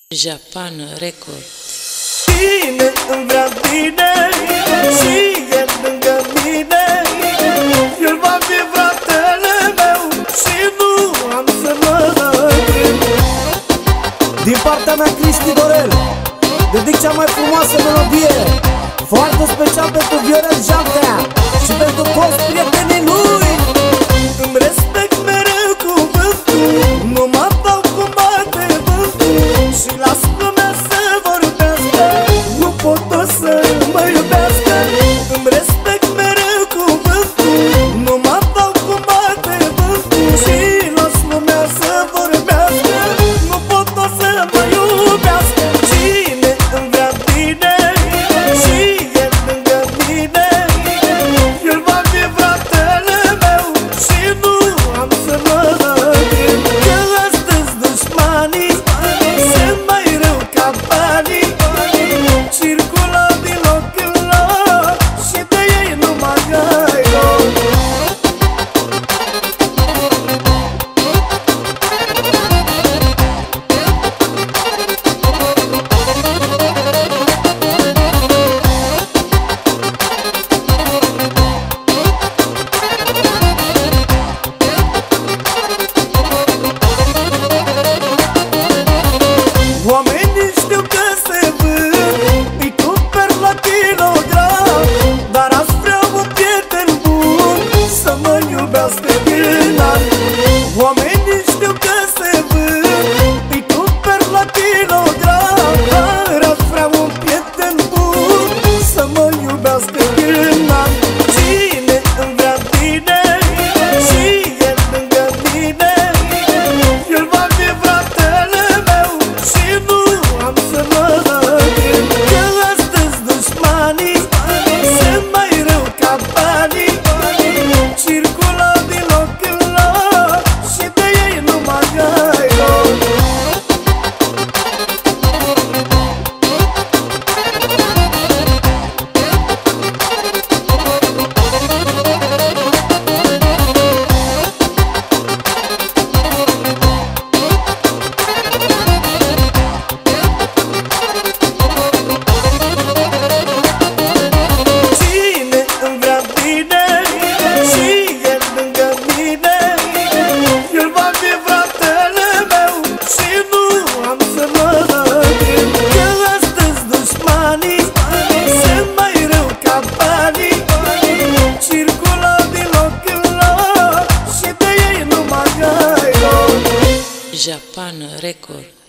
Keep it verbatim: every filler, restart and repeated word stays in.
Japan Record. Cine îmi vrea bine și e lângă mine, el va fi fratele meu și nu am să mă gând. Din partea mea, Cristi Dorel, dedic cea mai frumoasă melodie, foarte special pentru Viorel Jantea și pentru toți prietenii lui. Îmi respect mereu cuvântul, nu mă dau cum bate vântul și las lumea să vorbească, nu pot o să mă iubească. Îmi respect mereu cuvântul, nu mă dau cum bate vântul și las lumea să vorbească, nu pot o să mă iubească. Cine îmi vrea bine și e lângă mine, el va fi fratele meu și nu am să mă gând. Că astăzi dușmanii sunt mai rău ca banii, circulă din loc în loc și de ei nu mă găiesc. Oamenii știu că se vând, îi cumpăr la kilogram, dar aș vrea un prieten bun să mă iubească din an. Oamenii știu că se vând, îi cumpăr la kilogram, dar aș vrea un prieten bun să mă iubească din an. Cine îmi vrea bine și e lângă mine, el va fi fratele meu și nu am să mă gând. Că astăzi dușmanii sunt mai rău ca banii, circulă din loc în loc și de ei nu mă găiesc. Cine îmi vrea bine și e lângă mine, el va fi fratele meu și nu am să mă gând. Că astăzi dușmanii sunt mai rău ca banii, circulă din loc în loc și de ei nu mă găiesc. Japan Record.